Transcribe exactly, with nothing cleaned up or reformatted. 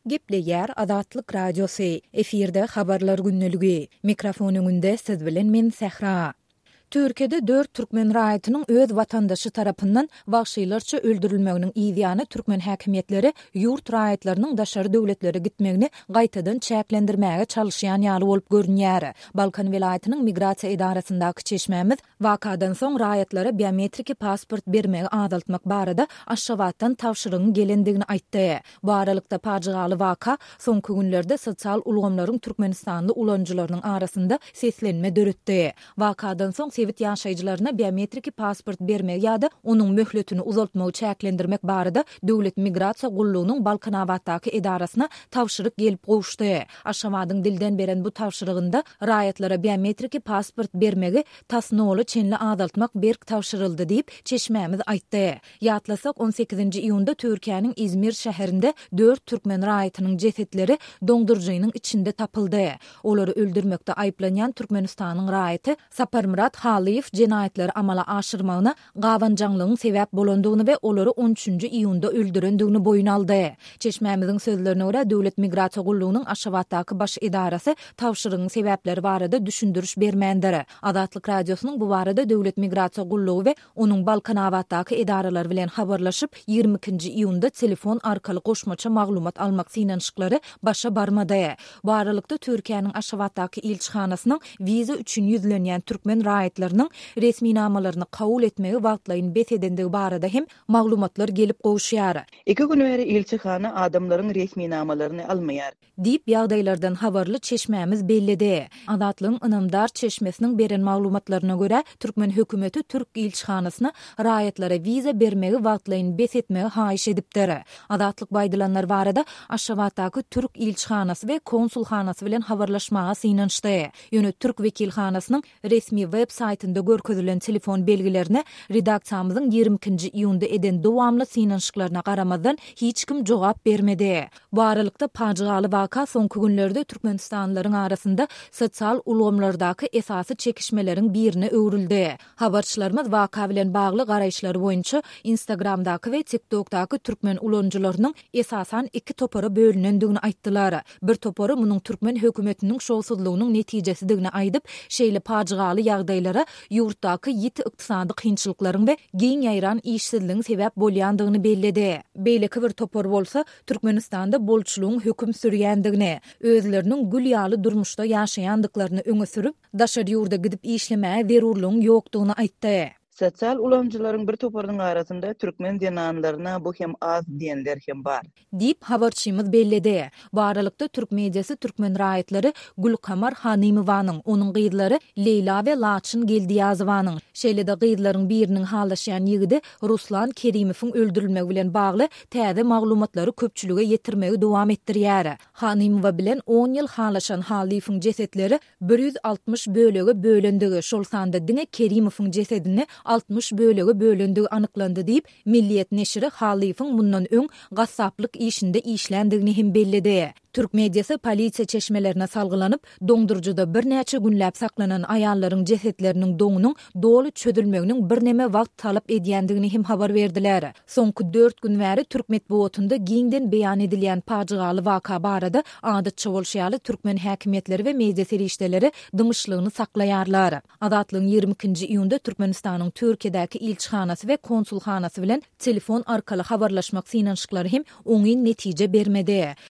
Gepleyer Azatlyk Radiosu. Efirde habarlar günneligi. Mikrofon öňünde siz bilen men Sehra. Türkiýede dört türkmen raýatynyň öz watandaşy tarapyndan wagşylarça öldürilmeginiň ýa-da türkmen häkimetleri ýurt raýatlarynyň daşary döwletlere gitmegini gaýtadan çäklendirmäge çalışýan ýaly bolup görünýär. Balkan welaýatynyň migrasiýa idarasyndaky çeşmämiz wakadan soň raýatlara biometrik pasport bermegi azaltmak barada Aşgabatdan tawşyrygyň gelendigini aýtdy. Bu aralykda paçygaly waka soňky günlerde sosial ulgamlaryň Türkmenistanly ulanjylarynyň arasynda seslenme döretdi. Wakadan soň Sewit ýaşaýjylaryna biometrik pasport bermek ýa-da onuň möhletini uzaltmagy çäklendirmek barada Döwlet Migrasiýa Gullugynyň Balkanabatdaky idarasyna tawşyryk gelip gowuşdy. Aşgabatyň dilden beren bu tawşyrygynda raýatlara biometrik pasport bermegi tasnawy çenli azaltmak berk tawşyryldy diýip çeşmämiz aýtdy. Ýatlasak on sekizinji iýunda Türkiýanyň İzmir şäherinde dört türkmen raýatynyň jesetleri doňdurjynyň içinde tapyldy. Olary öldürmekde aýplanýan Türkmenistanyň raýaty Saparmurat Haliýew jenaýetleri amala aşyrmagyna gawanjaňlygyň sebäp bolandygyny we olary on üçünji iýunda öldürendigini boyun aldy. Çeşmämiziň sözlerine görä Döwlet Migrasiýa Gullugynyň Aşgabatdaky baş idarasy tawşyrygyň sebäpleri barada düşündürüş bermändir. Azatlyk Radiosynyň bu barada Döwlet Migrasiýa Gullugy we onuň Balkanabatdaky idaralary bilen habarlaşyp ýygrimi ikinji iýunda telefon arkaly goşmaça maglumat almak synanyşyklary başa barmady. Bu aralykda Türkiýanyň Aşgabatdaky elçihanasynyň wiza üçin ýüzlenýän türkmen raýatlarynyň resmi namalaryny kabul etmegi wagtlaryny besedendigi barada hem maglumatlar gelip gowuşýar. Iki gün beri elçihana adamlaryň resmi namalaryny almaýar diýip ýagdaýlardan habarly çeşmämiz bellidi. Azatlygyň ynamdar çeşmesiniň beren maglumatlaryna görä Türkmen hökümeti Türk elçihanasyna raýatlara wiza bermegi wagtlaryny besetmegi haýyş edipdir. Azatlyk baýdylanlar barada Aşgabatdaky Türk elçihanasy we konsulhanasy bilen habarlaşmaga synanyşdy. Ýöne Türk wekilhanasynyň resmi web saytynda görkezülen telefon belgilerine redaksiyamyzyň ýygrimi ikinji iýunda eden dowamly synanyşyklaryna garamadan hiç kim jogap bermedi. Bu aralykda paçygaly waka soňky günlerde Türkmenistanlylaryň arasynda sosial ulgamlardaky esasy çekişmeleriň birine öwrildi. Habarçylarymyz waka bilen bagly garaýşlary boýunça Instagramdaky we TikTokdaky türkmen ulanjylarynyň esasan iki topara bölünendigini aýtdylar. Bir topary munyň türkmen hökümetiniň şowsuzlygynyň netijesigini aýdyp, şeýle paçygaly ýagdaýlara ýurtdaky ýiti ykdysady kynçylyklaryň we giň ýaýran işsizligiň sebäp bolýandygyny bellidi. Beýleki bir topar bolsa Türkmenistanda bolçulugyň höküm sürýändigini, özleriniň gül ýaly durmuşda ýaşaýandyklaryny öňe sürüp, daşary ýurda gidip işlemäge berurlugyň ýokdugyny aýtdy. Sosial ulanjylaryň bir toparynyň arasynda türkmen denanlaryna bu hem az diýenler hem bar diýip habarçymyz bellidi. Bu aralykda Türk mediasy türkmen raýatlary Gulkamar Hanymowanyň, onuň gyýdlary Leyla we Laçyn Geldiýazowanyň, şeýle-de gyýdlaryň biriniň halaşýan ýigidi Ruslan Kerimowiň öldürilmegi bilen bagly täze maglumatlary köpçülüge ýetirmegi dowam etdirýär. Hanymowa bilen on ýyl halaşan Haliýewiň jesetleri bir ýüz altymyş bölege bölendigi, şol sanda diňe Kerimowiň jesedini altmış bölege bölündügi anyklandy diýip Milliýet neşri Haliýewiň mundan öň gassaplyk işinde işlendigini hem bellidi. Türk mediasy polisiýa çeşmelerine salgylanyp, doňdurjyda bir näçe günläp saklanan aýallaryň jesetleriniň doňunyň doly çödülmeginiň bir neme wagt talap edýändigini hem habar berdiler. Soňky dört gün bäri Türk medeniýetinde giňden beýan edilýän paçygaly waka barada adatça bolşýaly türkmen häkimetleri we media serişdeleri dyňyşlygyny saklaýarlar. Azatlygyň ýygrimi ikinji iýunda Türkmenistanyň Türkiýedäki elçihanasy we konsulhanasy bilen telefon arkaly habarlaşmak synanyşyklary hem oňy netije bermedi.